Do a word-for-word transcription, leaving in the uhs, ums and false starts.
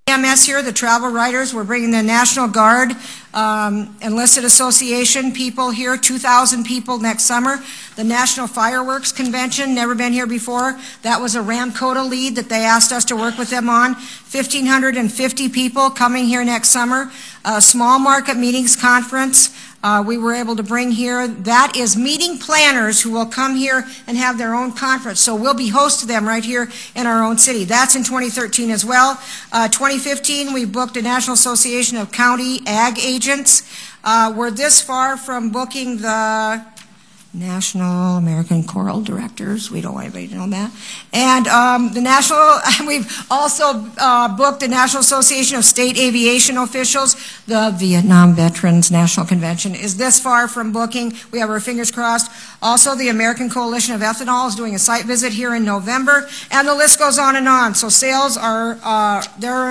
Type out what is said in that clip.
M S here, the travel writers. We're bringing the National Guard, um, Enlisted Association people here, two thousand people next summer. The National Fireworks Convention, never been here before. That was a Ramcota lead that they asked us to work with them on. one thousand five hundred fifty people coming here next summer. A Small Market Meetings Conference. Uh, we were able to bring here, that is meeting planners who will come here and have their own conference. So we'll be host to them right here in our own city. That's in twenty thirteen as well. Uh, twenty fifteen, we booked a National Association of County Ag Agents. Uh, we're this far from booking the National American Choral Directors. We don't want anybody to know that. And um, the National, we've also uh, booked the National Association of State Aviation Officials. The Vietnam Veterans National Convention is this far from booking. We have our fingers crossed. Also, the American Coalition of Ethanol is doing a site visit here in November. And the list goes on and on. So sales are, uh, they're